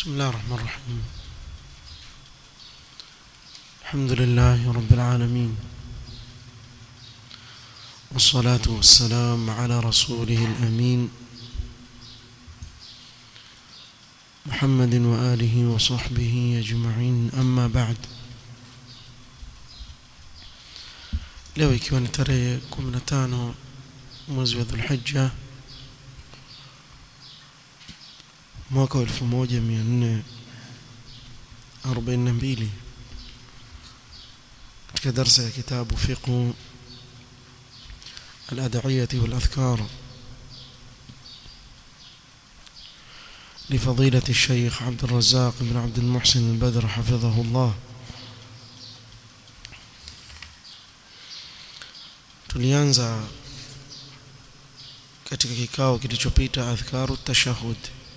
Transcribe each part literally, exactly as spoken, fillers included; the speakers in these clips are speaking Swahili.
بسم الله الرحمن الرحيم. الحمد لله رب العالمين، والصلاة والسلام على رسوله الأمين محمد وآله وصحبه أجمعين. أما بعد، leo ikiwa ni tarehe kumi na tano mwezi wa Dhulhijja mwaka wa elfu moja mia nne arobaini na mbili, katika darasa ya kitabu fiqh al-ad'iyah wal-adhkar لفضيلة الشيخ عبد الرزاق بن عبد المحسن البدر حفظه الله. tulianza katika kikao kilichopita adhkaru tashahhud,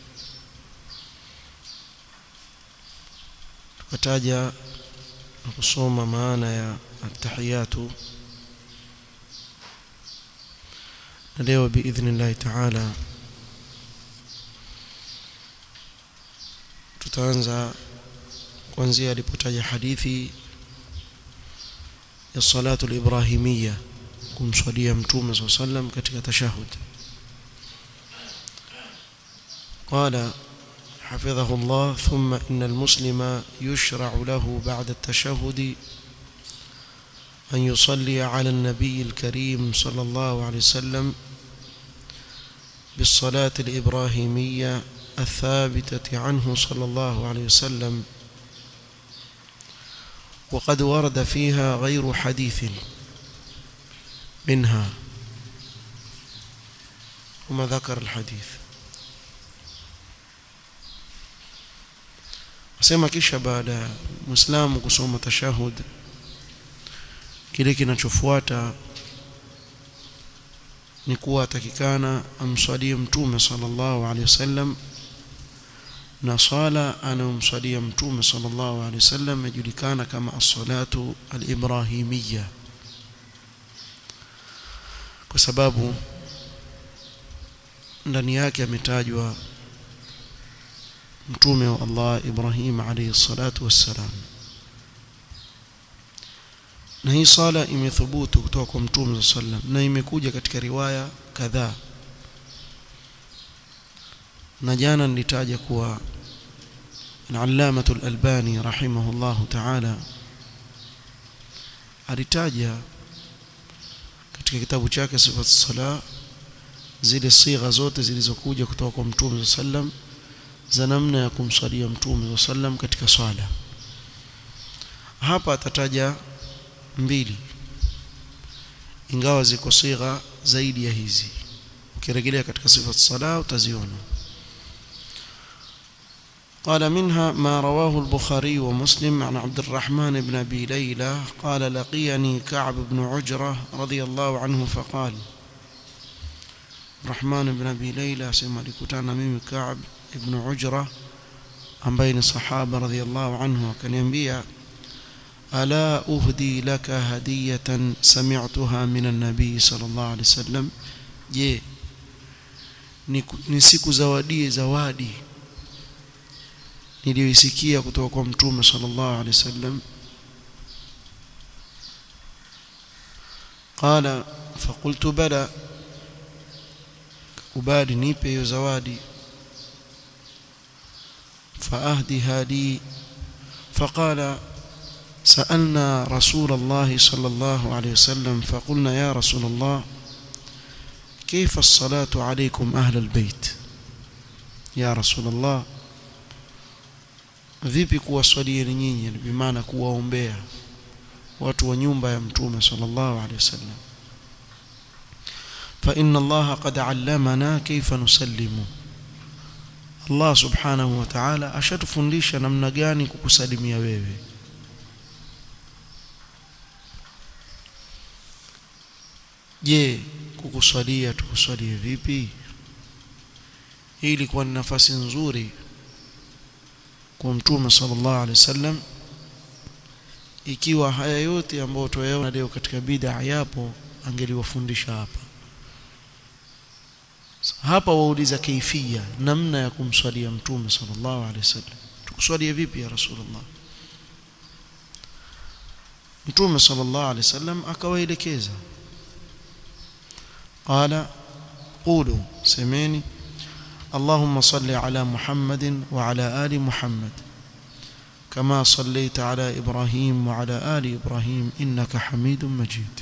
tukataja na kusoma maana ya at-tahiyatu, na leo biidhnillah ta'ala tutaanza kuanzia alipotaja hadithi ya salatu al-ibrahimiyya, kumswalia mtume صلى الله عليه وسلم katika tashahhud. قال حفظه الله: ثم إن المسلم يشرع له بعد التشهد أن يصلي على النبي الكريم صلى الله عليه وسلم بالصلاة الإبراهيمية الثابتة عنه صلى الله عليه وسلم، وقد ورد فيها غير حديث منها وما ذكر الحديث. asema kisha baada ya muislamu kusoma tashahud, kile kinachofuata ni kuwa atakikana amswalie mtume sallallahu alaihi wasallam, na sala anayomswalia mtume sallallahu alaihi wasallam yajulikana kama as-salatu al-ibrahimiyya, kwa sababu ndani yake ametajwa mtume wa Allah Ibrahim alayhi salatu wassalam. Na hii sala imethubutu kutoka kwa mtume sallam, na imekuja katika riwaya kadhaa. Na jana nilitaja kuwa al-Allamah al-Albani rahimahullahu ta'ala alitaja katika kitabu chake Sifat as-Salah zile sigha zote zilizokuja kutoka kwa mtume sallam za namna ya kumswalia mtume sallam katika swala. Hapa atataja mbili, ingawa ziko sigha zaidi ya hizi. Ukirejelea katika Sifat as-Salah utaziona. قال: منها ما رواه البخاري ومسلم عن عبد الرحمن بن أبي ليلى قال: لقيني كعب بن عجرة رضي الله عنه فقال: الرحمن بن أبي ليلى سمع لكتانا ميم كعب ابن عجرة عن بين صحابة رضي الله عنه، كان ينبيع: ألا أهدي لك هدية سمعتها من النبي صلى الله عليه وسلم؟ je, nisiku zawadi zawadi niliyoisikia kutoka kwa mtume sallallahu alaihi wasallam. قال: فقلت بلى، kubali nipe hiyo zawadi. فأهدها لي. فقال: سألنا رسول الله صلى الله عليه وسلم فقلنا: يا رسول الله، كيف الصلاة عليكم أهل البيت؟ يا رسول الله، vipi kuwaswalia nyinyi, bi maana kuwaombea watu wa nyumba ya mtume sallallahu alaihi wasallam. fa inna Allah qad allamana kayfa nusallimu, Allah subhanahu wa ta'ala ashatufundisha namna gani kukusalimia wewe. Je, kukuswalia tukuswalie vipi? Hii ilikuwa ni nafasi nzuri kwa mtume sallallahu alaihi wasallam, ikiwa haya yote ambayo tuyaona leo katika bid'a yapo, angeliwafundisha hapa. hapa wauliza kaifia, namna ya kumswalia mtume sallallahu alaihi wasallam. Tukuswalie vipi ya Rasulullah? Mtume sallallahu alaihi wasallam akawaelekeza, qala qulu, semeni Allahumma salli ala Muhammadin wa ala ali Muhammad kama sallaita ala Ibrahim wa ala ali Ibrahim innaka Hamidum Majid.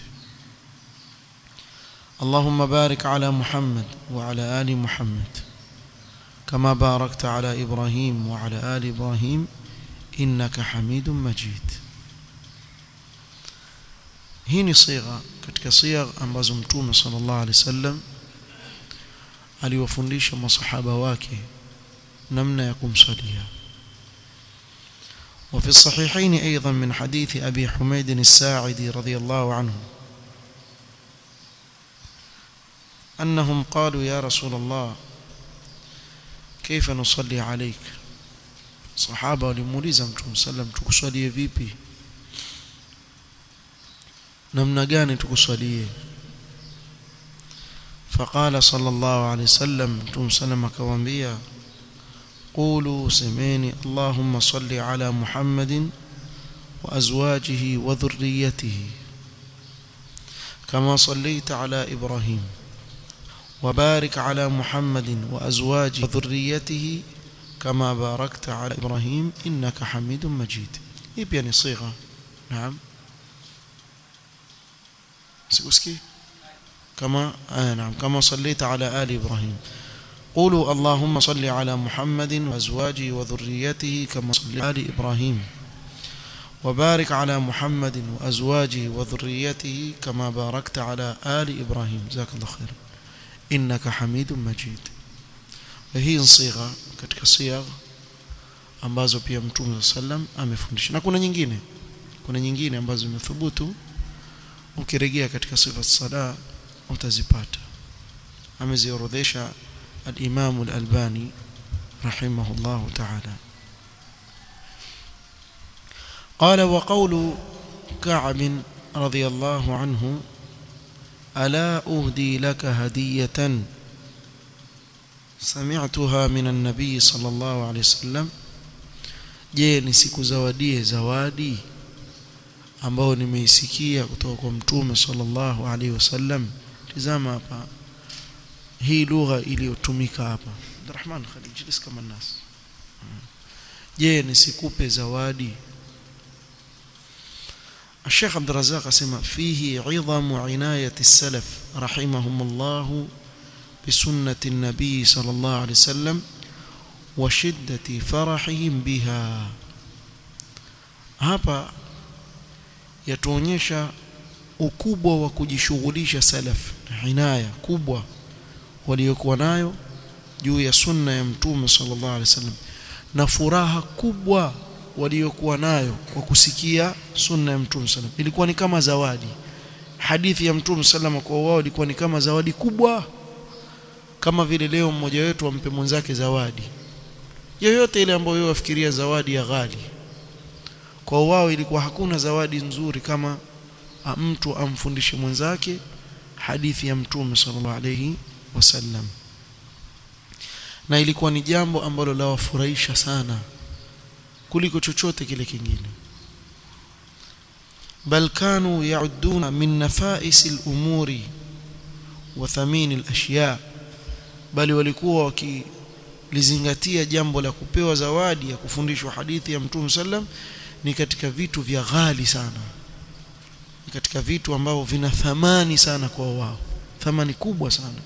اللهم بارك على محمد وعلى آل محمد كما باركت على إبراهيم وعلى آل إبراهيم إنك حميد مجيد. hii ni sigha katika sigha ambazo mtume sallallahu alaihi wasallam aliwafundisha masahaba wake namna ya kumsalia. وفي الصحيحين أيضا من حديث أبي حميد الساعدي رضي الله عنه أنهم قالوا يا رسول الله كيف نصلي عليك؟ صحابة walimuuliza mtume sallam, tukuswalie vipi, namna gani tukuswalie? فقال صلى الله عليه وسلم, mtume sallam akawaambia, قولوا سميني اللهم صل على محمد وأزواجه وذريته كما صليت على إبراهيم وبارك على محمد وأزواجه وذريته كما باركت على إبراهيم إنك حميد مجيد. هي يعني صيغة. نعم سيكوسكي كما آه نعم كما صليت على آل إبراهيم. قولوا اللهم صل على محمد وأزواجه وذريته كما صليت على آل إبراهيم وبارك على محمد وأزواجه وذريته كما باركت على آل إبراهيم جزاك الله خير innaka hamidum majid. Hii ni sigha katika sigha ambazo pia mtume sallam amefundisha, na kuna nyingine kuna nyingine ambazo zimethubutu, ukirejea katika sifa sala utazipata. Ameziorodhesha al-Imam al-Albani rahimahullah ta'ala. قال وقول كعب رضي الله عنه ألا أهدي لك هدية سمعتها من النبي صلى الله عليه وسلم, je nisikuzawadie zawadi ambao nimeisikia kutoka kwa mtume sallallahu alaihi wasallam. Tazama hapa hii lugha iliyotumika hapa, Abdurrahman Khalid jilis kama nas, je nisikupe zawadi? الشيخ عبد الرزاق اسمع فيه عظم عناية السلف رحمهم الله بسنة النبي صلى الله عليه وسلم وشدة فرحهم بها. hapa yatuonyesha ukubwa wa kujishughulisha salaf, inaya kubwa waliokuwa nayo juu ya sunna ya mtume sallallahu alaihi wasallam, na furaha kubwa waliokuwa nayo kwa kusikia sunna ya mtume sallam. Ilikuwa ni kama zawadi. Hadithi ya mtume sallam kwa wao ilikuwa ni kama zawadi kubwa, kama vile leo mmoja wetu ampe mwenzake zawadi yoyote ile ambayo wewe wafikiria zawadi ya ghali. Kwa wao ilikuwa hakuna zawadi nzuri kama mtu amfundishe mwenzake hadithi ya mtume sallallahu alayhi wasallam, na ilikuwa ni jambo ambalo la wafurahisha sana kuliko chochote kile kingine. bal kanu ya'udduna min nafa'is al-umuri wa thamin al-ashya, bali walikuwa wakilizingatia jambo la kupewa zawadi ya kufundishwa hadithi ya mtume sallam ni katika vitu vya ghali sana, ni katika vitu ambavyo vina thamani sana kwa wao, thamani kubwa sana.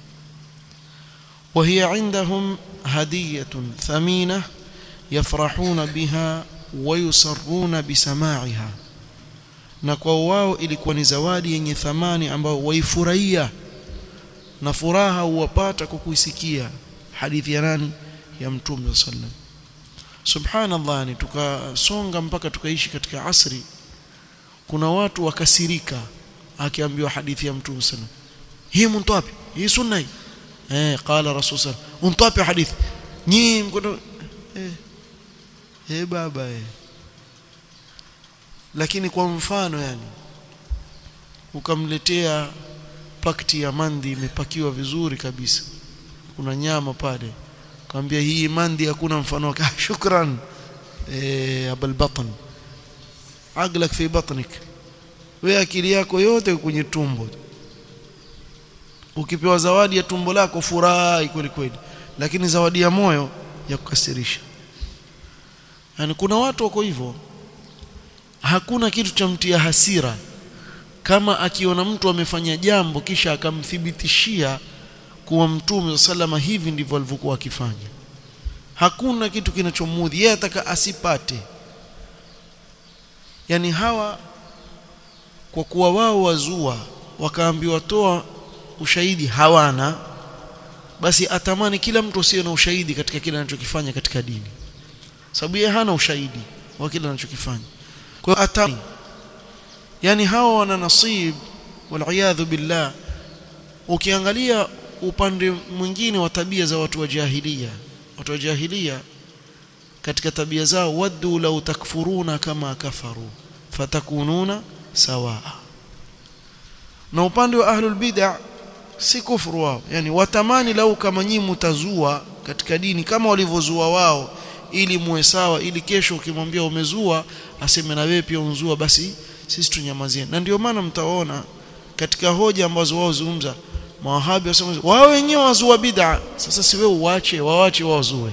wa hiya indahum hadiyatun thamina yafrahuna biha wa yusarruna bisama'iha, na kwa wao ilikuwa ni zawadi yenye thamani ambao waifurahia na furaha huwapata kwa kuisikia hadithi ya nani? Ya mtume sallam. Subhanallah, ni tukasonga mpaka tukaishi katika asri kuna watu wakasirika akiambiwa hadithi ya mtume sallam, hii mtu wapi? Hii sunna hii eh qala rasul sallam, mtu wapi hadithi nyinyi mkono eh eh baba eh. Lakini kwa mfano yani ukamletea pakti ya mandi imepakiwa vizuri kabisa, kuna nyama pale, kaambia hii mandi hakuna mfano wake. Shukran eh abul batn, aglak fi batnik, wewe akili yako yote kwenye tumbo. Ukipewa zawadi ya tumbo lako furahi kweli kweli, lakini zawadi ya moyo ya kukasirisha. Yani kuna watu wako hivyo, hakuna kitu cha mtia hasira kama akiona mtu amefanya jambo kisha akamthibitishia kuwa Mtume sallama hivi ndivyo alivyokuwa akifanya. Hakuna kitu kinachomudhi yeye, ataka asipate. Yani hawa kwa kuwa wao wazua wakaambiwa toa ushahidi hawana, basi atamani kila mtu asiye na ushahidi katika kile anachokifanya katika dini, sababu yeye hana ushahidi wa kile anachokifanya. Kwa hiyo atamani, yani hawa wana nasib wal billah. Ukiangalia upande mwingine wa tabia za watu wa jahiliya, watu wa jahiliya katika tabia zao, waddu law takfuruna kama kafaru fatakununa sawa. Na upande wa ahlul bid'ah si kufuru wao, yani watamani lau kama nyinyi mtazua katika dini kama walivyozua wao, ili muwe sawa, ili kesho ukimwambia umezua aseme na wewe pia unzua, basi sisi tunyamazie. Na ndio maana mtaona katika hoja ambazo wao zungumza mawahabi wasema wao wenyewe wazua bid'a. Sasa si wewe uache, waache wazue.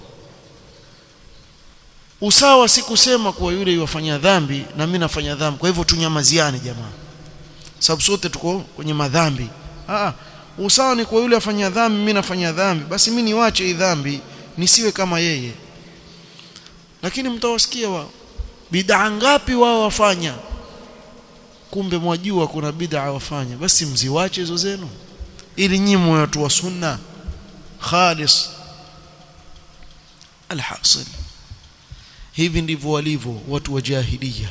Usawa si kusema kwa yule yofanya dhambi na mimi nafanya dhambi, kwa hivyo tunyamaziane jamaa, sababu sote tuko kwenye madhambi. Ah, usawa ni kwa yule afanya dhambi, mimi nafanya dhambi, basi mimi niwache hii dhambi nisiwe kama yeye. Lakini mtawasikia wao bid'a ngapi wao wafanya, kumbe mwajua kuna bid'a wafanya, basi mziwache hizo zenu ili nyinyi watu wa sunna khalis. Alhasil, hivi ndivyo walivyo watu wa jahiliya,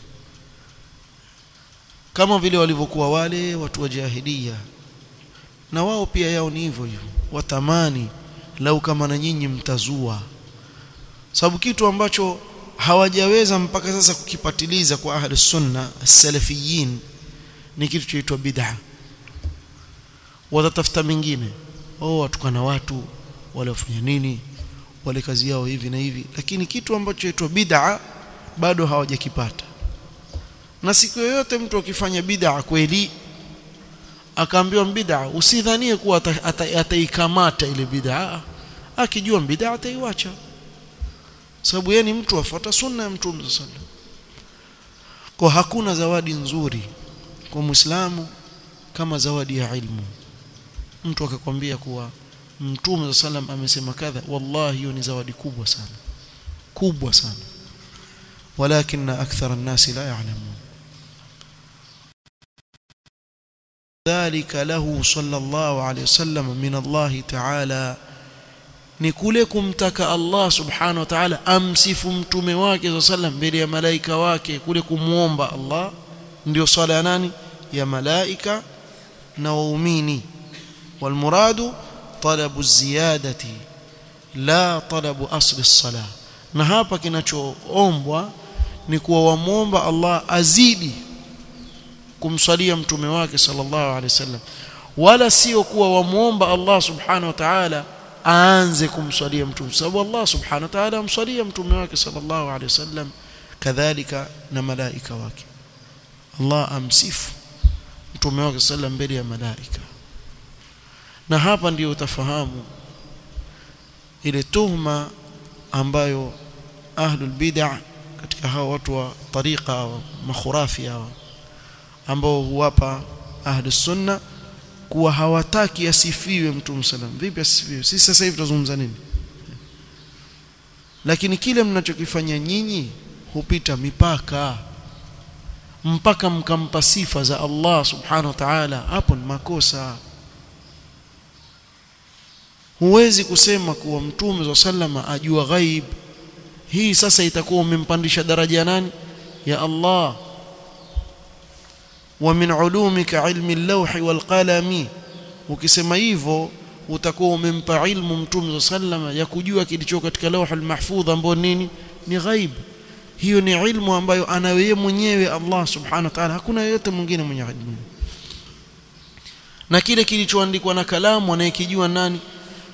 kama vile walivyokuwa wale watu wa jahiliya, na wao pia yao ni hivyo hivyo, watamani lau kama na nyinyi mtazua. Sababu kitu ambacho hawajaweza mpaka sasa kukipatiliza kwa ahli sunna as-salafiyin ni kitu chaitwa bid'a. Watatafuta mingine, oh watukana watu wale wafanya nini, wale kazi yao hivi na hivi, lakini kitu ambacho chaitwa bid'a bado hawajakipata. Na siku yoyote mtu akifanya bid'a kweli akaambiwa bid'a, usidhanie kuwa ataikamata ile bid'a, akijua bid'a ataiacha, sababu yeye ni mtu afuata sunna ya Mtume sallallahu alaihi wasallam. Kwa hakuna zawadi nzuri kwa Muislamu kama zawadi ya ilmu. Mtu akakwambia kuwa Mtume sallallahu alaihi wasallam amesema kadha, wallahi hiyo ni zawadi kubwa sana, kubwa sana. Walakin akthara an-nas la ya'lamun. Dhalika lahu sallallahu alayhi wasallam min Allah ta'ala, ni kule kumtaka Allah subhanahu wa ta'ala amsifu mtume wake sallallahu alayhi wasallam mbele ya malaika wake, kule kumuomba Allah ndio sala ya nani? Ya malaika na waumini. Wal muradu talabu ziyadati la talabu asli as-salah. Na hapa kinachoombwa ni kuwa wamuomba Allah azidi kumsalia mtume wake sallallahu alaihi wasallam, wala sio kuwa wamuomba Allah subhanahu wa ta'ala aanze kumsalia mtume, sababu Allah subhanahu wa ta'ala amsalia mtume wake sallallahu alaihi wasallam, kadhalika na malaika wake. Allah amsifu mtume wake sallallahu mbele ya malaika. Na hapa ndio utafahamu ile tuhma ambayo ahlul bid'ah katika hao watu wa tariqa au makhurafi hao ambao huwapa ahlus sunna kuwa hawataki asifiwe mtume sallam. Vipi asifiwe? Sisi sasa hivi tunazungumza nini? Lakini kile mnachokifanya nyinyi hupita mipaka, mpaka mkampa sifa za Allah subhanahu wa ta'ala, hapo ni makosa. Huwezi kusema kuwa mtume sallama ajua ghaib. Hii sasa itakuwa umempandisha daraja ya nani? Ya Allah. Wa min ulumika ilmi al-lawhi wal qalami, ukisema hivyo utakuwa umempa ilmu mtume sallama ya kujua kilicho katika lawh al-mahfudh ambao nini? Ni ghaib. Hiyo ni ilmu ambayo ana yeye mwenyewe Allah subhanahu wa ta'ala, hakuna yeyote mwingine mwenye ilmu. Na kile kilichoandikwa na kalamu anayekijua nani?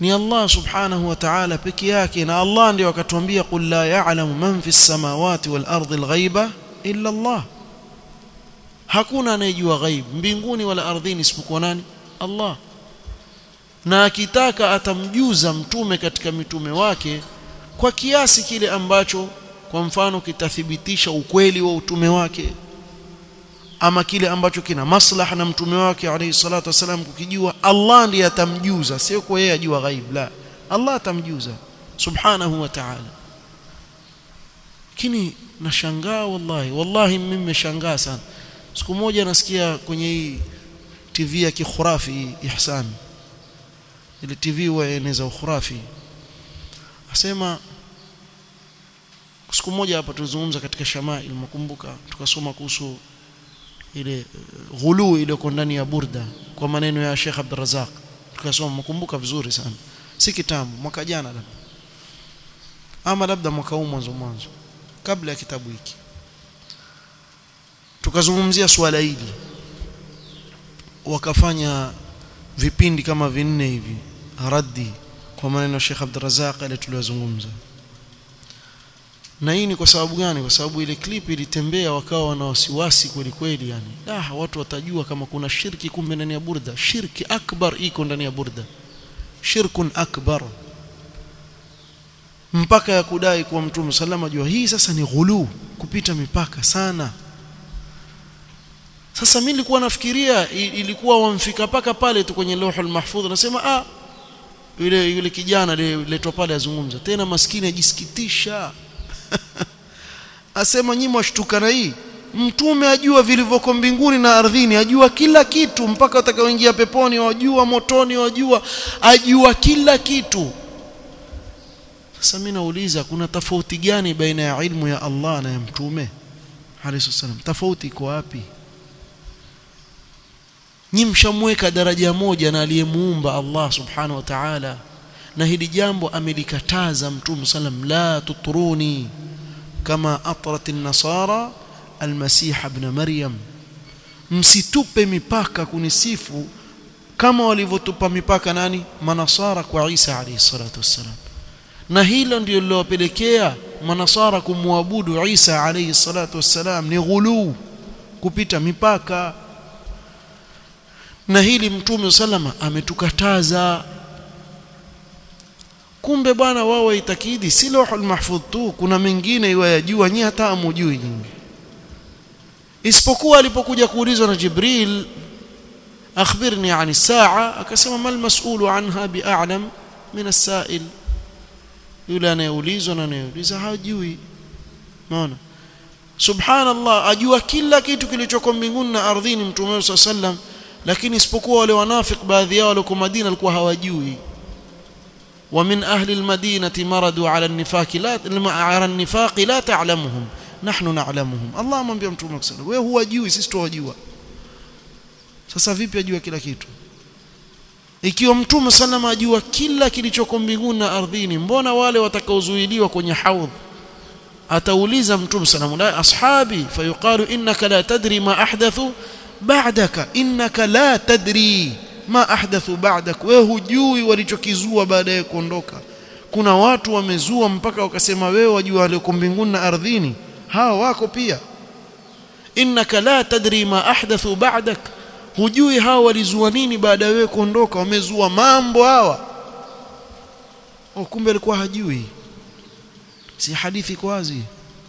ni Allah subhanahu wa ta'ala peke yake, na Allah ndiye akatuambia qul la ya'lamu man fis samawati wal ardi al ghaiba illa Allah. Hakuna anayejua ghaib mbinguni wala ardhini isipokuwa nani? Allah. Na akitaka atamjuza mtume katika mitume wake kwa kiasi kile ambacho kwa mfano kitathibitisha ukweli wa utume wake, ama kile ambacho kina maslaha na mtume wake alayhi salatu wasalam kukijua, Allah ndiye atamjuza, sio kwa yeye ajua ghaib. La, Allah atamjuza subhanahu wa ta'ala. Lakini nashangaa wallahi, wallahi mimi nimeshangaa sana. Siku moja nasikia kwenye hii T V ya kikhurafi Ihsan, ile T V waeneza ukhurafi, asema siku moja hapa tuzungumza katika Shamail, mkumbuka tukasoma kuhusu ile ghulu ile iko ndani ya Burda kwa maneno ya Sheikh Abdul Razak, tukasoma, mkumbuka vizuri sana, si kitambo, mwaka jana labda ama labda mwaka huu mwanzo mwanzo kabla ya kitabu hiki, tukazungumzia swala hili, wakafanya vipindi kama vinne hivi raddi kwa maneno ya Sheikh Abdul Razak ile tuliyozungumza. Na hii ni kwa sababu gani? Kwa sababu ile clip ilitembea, wakawa na wasiwasi kweli kweli, yani ah, watu watajua kama kuna shirki kumbe ndani ya Burda. Shirki akbar iko ndani ya Burda, shirkun akbar, mpaka ya kudai kuwa Mtume sallallahu alayhi wasallam. Hii sasa ni ghulu, kupita mipaka sana. Sasa mimi nilikuwa nafikiria ilikuwa wamfika paka pale tu kwenye Lauhul Mahfudh, nasema ah, yule yule kijana letwa pale azungumza tena, maskini ajisikitisha asema nyinyi mwashtuka na hii, mtume ajua vilivyoko mbinguni na ardhini, ajua kila kitu, mpaka watakaoingia peponi wajua, motoni wajua, ajua kila kitu. Sasa mimi nauliza, kuna tofauti gani baina ya ilmu ya Allah na ya mtume alayhi salam? Tofauti iko wapi? Nyinyi mshamweka daraja moja na aliyemuumba Allah subhanahu wa ta'ala, na hili jambo amelikataza mtume sallam, la tutruni kama atrat an-nasara al-masih ibn maryam, msitupe mipaka kunisifu kama walivyotupa mipaka nani? Manasara kwa Isa alayhi salatu wassalam. Na hilo ndio lilopelekea manasara kumwabudu Isa alayhi salatu wassalam, ni ghulu, kupita mipaka. Na hili mtume sallama ametukataza. Kumbe bwana wao itakidi si Lauhul Mahfudh tu, kuna mengine yajua nyinyi hata hamjui nyinyi. Isipokuwa alipokuja kuulizwa na Jibril, akhbirni ani saa, akasema mal mas'ulu anha bi'a'lam min as-sa'il, yule anayeulizwa na anayeuliza hajui. Unaona, subhanallah, ajua kila kitu kilichoko mbinguni na ardhini mtume sallam, lakini isipokuwa wale wanafiki baadhi yao walio Madina walikuwa hawajui. ومن أهل المدينة مرضوا على النفاق لا على النفاق لا تعلمهم نحن نعلمهم. الله amwambia mtume sallallahu, wewe huwajui, sisi tuwajua. Sasa vipi ajua kila kitu? Ikiwa mtume sallallahu ajua kila kilichoko mbinguni na ardhini, mbona wale watakaozuiliwa kwenye haudh atauliza mtume sallallahu la ashabi fayuqalu innaka la tadri ma ahdathu ba'daka, innaka la tadri ma ahdathu ba'dak, wewe hujui walichokizua baada ya kuondoka. Kuna watu wamezua mpaka wakasema wewe wajua walioko mbinguni na ardhini, hao wako pia. Innaka la tadri ma ahdathu ba'dak, hujui hao walizua nini baada ya wewe kuondoka, wamezua mambo hawa. Oh, kumbe alikuwa hajui. Si hadithi kwa wazi.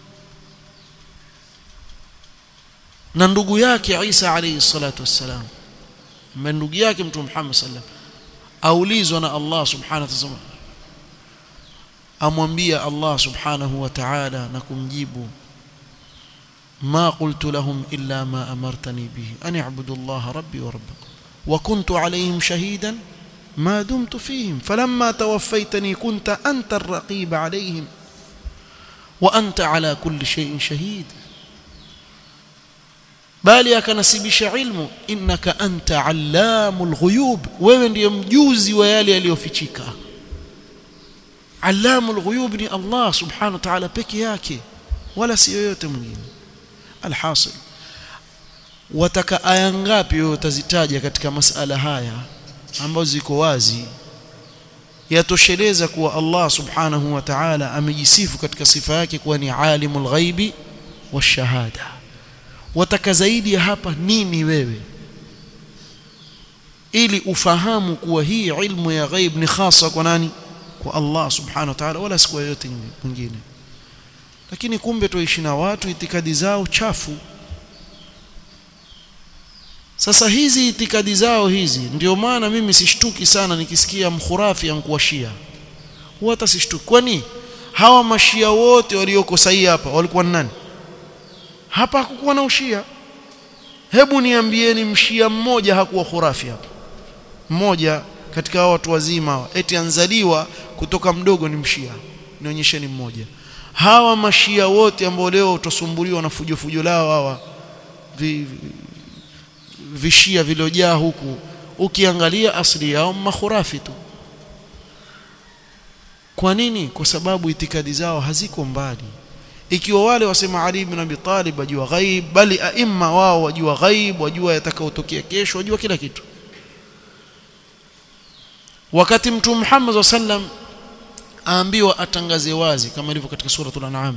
Na ndugu yake Isa alayhi salatu wassalam, ndugu yake mtume Muhammad sallallahu aulizwa na Allah subhanahu wa ta'ala, amwambia Allah subhanahu wa ta'ala na kumjibu, ma qultu lahum illa ma amartani bihi an i'budu Allah rabbi wa rabbakum wa kuntu alayhim shahidan ma dumtu fihim falamma tawaffaytani kunta anta ar-raqib alayhim wa anta ala kulli shay'in shahid. Bali akanasibisha ilmu, innaka anta allamul ghuyub, wewe ndiye mjuzi wa yale yaliyofichika. Allamul ghuyub ni Allah subhanahu wa ta'ala peke yake, wala si yoyote mwingine. Alhasil, wataka aya ngapi wewe utazitaja katika masala haya ambazo ziko wazi? yatosheleza kuwa Allah subhanahu wa ta'ala amejisifu katika sifa yake kuwa ni alimul ghaibi washahada. Wataka zaidi ya hapa nini wewe, ili ufahamu kuwa hii ilmu ya ghaib ni khasa kwa nani? Kwa Allah subhanahu wa ta'ala, wala si kwa yote mwingine. Lakini kumbe tuishi na watu itikadi zao chafu. Sasa hizi itikadi zao hizi, ndio maana mimi sishtuki sana nikisikia mkhurafi ankuwa Shia. Hata sishtuki. Kwani hawa mashia wote walioko sahihi hapa walikuwa nani? Hapa hakukuwa na ushia. Hebu niambieni mshia mmoja hakuwa khurafi hapa. Mmoja katika hao watu wazima eti anzaliwa kutoka mdogo ni mshia. Nionyesheni mmoja. Hawa mashia wote ambao leo utasumbuliwa na fujo fujo lao hawa vi, vishia vilojaa huku, ukiangalia asili yao makhurafi tu. Kwa nini? Kwa sababu itikadi zao haziko mbali. Ikiwa wale wasema Ali ibn Abi Talib wajua ghaib, bali aima wao wajua ghaib, wajua yatakayotokea kesho, wajua kila kitu. Wakati Mtume Muhammad sallam aambiwa atangaze wazi kama ilivyo katika suratul An'am,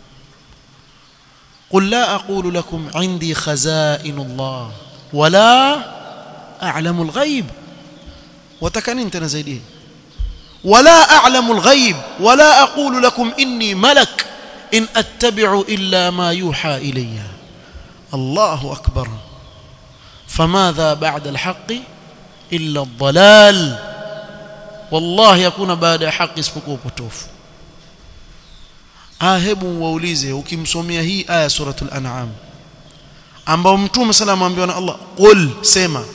qul la aqulu lakum indi khazainullah wala a'lamul ghaib. watakani tena zaidi, wala a'lamul ghaib wala aqulu lakum inni malak in attabi'u illa ma yuha ilayya. Allahu akbar. famadha ba'da al-haqqi illa ad-dalal. wallahi hakuna baada ya haki isipokuwa upotofu. Ah, hebu waulize, ukimsomea hii aya suratul An'am ambao Mtume sallallahu alayhi wasallam ambiwa na Allah, qul, sema,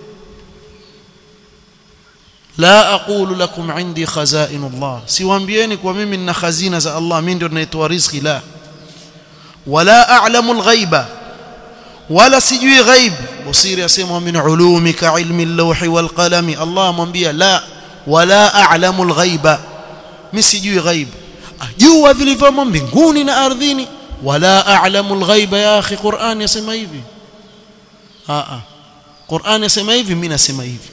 la aqulu lakum indi khazainullah, siwaambieni kwa mimi nina khazina za Allah, mimi ndio ninayetoa riziki, la. Wala a'lamul ghaiba, wala sijui ghaib. Busiri asema min ulumika ilmi al-lawhi wal qalami. Allah amwambia la, wala a'lamul ghaiba, mimi sijui ghaib, ajua vilivyomo mbinguni na ardhini. Wala a'lamul ghaiba ya akhi, Qur'an yasema hivi. a a Qur'an yasema hivi, mimi nasema hivi.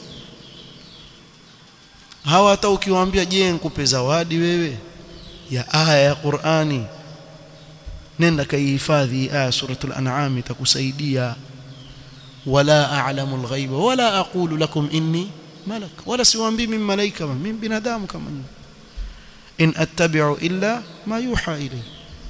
Hawa hata ukiwaambia je nikupe zawadi wewe ya aya ya Qur'ani, nenda kaihifadhi aya suratul An'am itakusaidia. Wala a'lamul ghaiba wala aqulu lakum inni malak, wala siwaambii mimi malaika, mimi binadamu kama nyinyi. in attabi'u illa ma yuha ilayhi.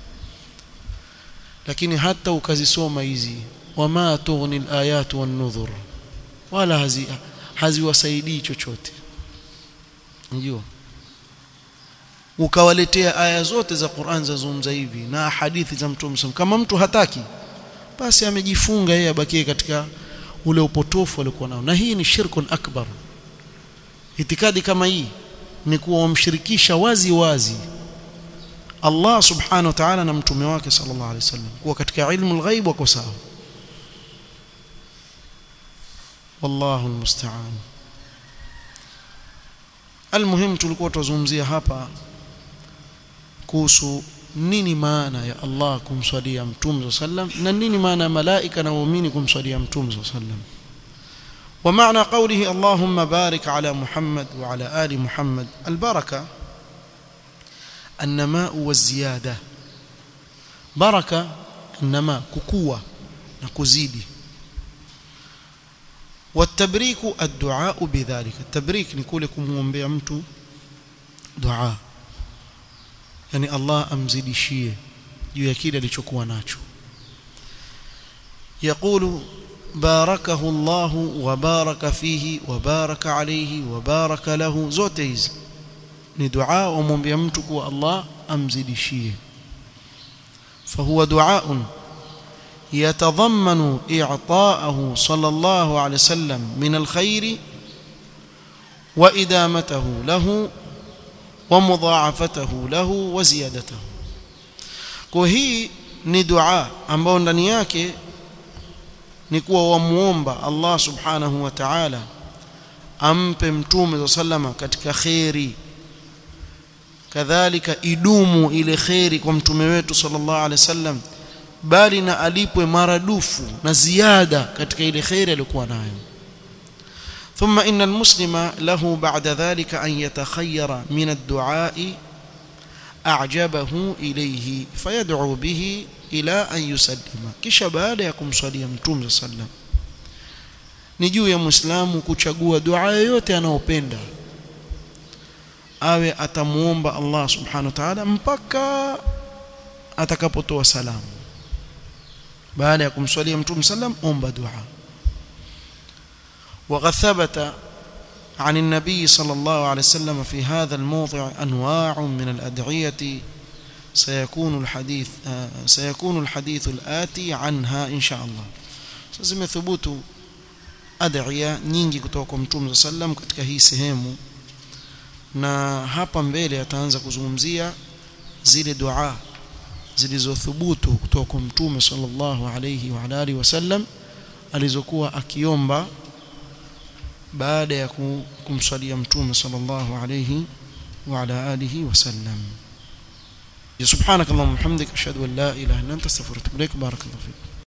Lakini hata ukazisoma hizi, wama tughni al-ayat wan-nudhur, wala hazi haziwasaidii chochote. Unajua, ukawaletea aya zote za Qur'an za zungumza hivi na hadithi za Mtume sallallahu, kama mtu hataki basi amejifunga yeye, abakie katika ule upotofu aliokuwa nao. Na hii ni shirkun akbar. Itikadi kama hii ni kuwa wamshirikisha wazi wazi Allah subhanahu wa ta'ala na mtume wake sallallahu alaihi wasallam, kuwa katika ilmu al-ghaib wako sawa. Wallahu almusta'an. Almuhim, tulikuwa tuzungumzia hapa kuhusu nini maana ya Allah kumswalia mtume sallam, na nini maana ya malaika na waumini kumswalia mtume sallam. wa maana qawlihi Allahumma barik ala Muhammad wa ala ali Muhammad, albaraka النماء والزيادة. بركة النماء ككوة نكزيدي، والتبريك الدعاء بذلك. التبريك نقول لكم مؤمبيا mtu دعاء، يعني الله amzidishie juu ya kile alichokuwa nacho. يقول باركه الله وبارك فيه وبارك عليه وبارك له. zote hizi ni dua umwambia mtu kwa Allah amzidishie. فهو دعاء يتضمن إعطاءه صلى الله عليه وسلم من الخير وإدامته له ومضاعفته له وزيادته. kwa hii ni dua ambayo ndani yake ni kuwa wamuomba Allah subhanahu wa ta'ala ampe mtume sallama katika khairi, kadhalika idumu ile khairi kwa mtume wetu sallallahu alaihi wasallam, bali na alipwe maradufu na ziada katika ile khairi aliyokuwa nayo. ثم إن المسلم له بعد ذلك أن يتخير من الدعاء أعجبه إليه فيدعو به إلى أن يسلم. kisha baada ya kumswalia mtume sallam ni juu ya muislamu kuchagua dua yoyote anayopenda, awe atamuomba Allah subhanahu wa ta'ala mpaka atakapotoa salamu. baada ya kumswalia mtume sallam omba dua. وقد ثبت عن النبي صلى الله عليه وسلم في هذا الموضع أنواع من الأدعية سيكون الحديث سيكون الحديث الآتي عنها إن شاء الله. سيزم ثبوت أدعية nyingi kutoka kwa Mtume sallam katika hii sehemu, na hapa mbele ataanza kuzungumzia zile dua zilizothubutu kutoka kwa Mtume sallallahu alayhi wa alihi wasallam alizokuwa akiomba baada ya kumswalia Mtume sallallahu alayhi wa ala alihi wasallam. Subhanakallahumma wa bihamdika ashhadu an la ilaha illa anta astaghfiruka wa atubu ilaik. Barakallahu fik.